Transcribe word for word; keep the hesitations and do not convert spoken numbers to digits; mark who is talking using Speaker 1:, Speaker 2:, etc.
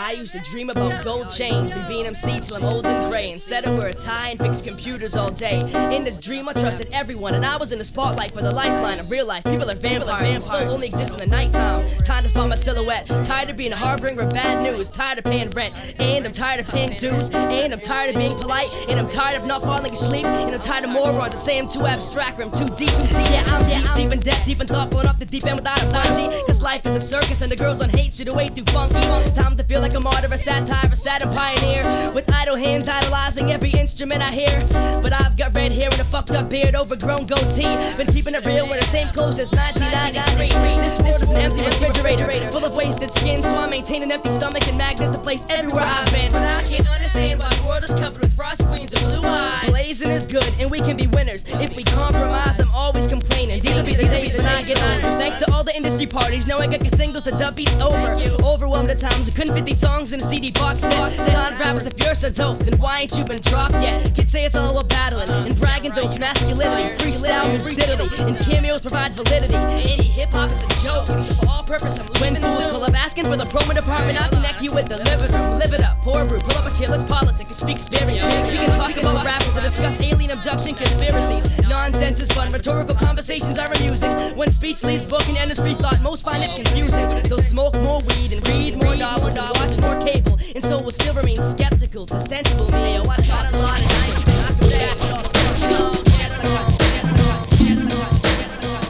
Speaker 1: I used to dream about gold chains and being M C till I'm old and gray. Instead I wear a tie and fix computers all day. In this dream I trusted everyone, and I was in the spotlight for the lifeline of real life. People are vampires, soul only exists in the nighttime. Time to spot my silhouette. Tired of being a harbinger of bad news. Tired of paying rent, and I'm tired of paying dues. And I'm tired of being polite, and I'm tired of not falling asleep. And I'm tired of morons that say I'm too abstract or I'm too deep. Too deep. Yeah, I'm yeah, I'm deep in debt, deep in thought, blowing up the deep end without a bungee. Cause life is a circus and the girls on hate street are way too funky. Time to feel like a martyr, a satire, a sad pioneer. With idle hands idolizing every instrument I hear. But I've got red hair and a fucked up beard, overgrown goatee. Been keeping it real with the same clothes since nineteen ninety-three. This world is an empty refrigerator full of wasted skin, so I maintain an empty stomach and magnets to place everywhere I've been. But I can't understand why the world is covered with frost queens and blue eyes. Blazing is good and we can be winners if we compromise. I'm always complaining. These will be the days when I get older. Thanks to all the industry parties, knowing I got singles, the dub beats over. Overwhelmed at times, I couldn't fit these songs in a C D box set. Son rappers, if you're so dope, then why ain't you been dropped yet? Kids say it's all about battling and bragging those masculinity, freestyle and fragility, and cameos provide validity. Indie hip hop is a joke, so for all purpose I'm when fools call up asking for the promo department, I'll connect you with the living room. Live it up, pour a brew, pull up a chair, let's politic and speak experience. We can talk about rappers and discuss alien abduction conspiracies. Nonsense is fun, rhetorical conversations are amusing. When speech leaves book and industry thought, most find it confusing. So smoke more weed and read more novels and watch more cable, and so we'll still remain skeptical, to sensible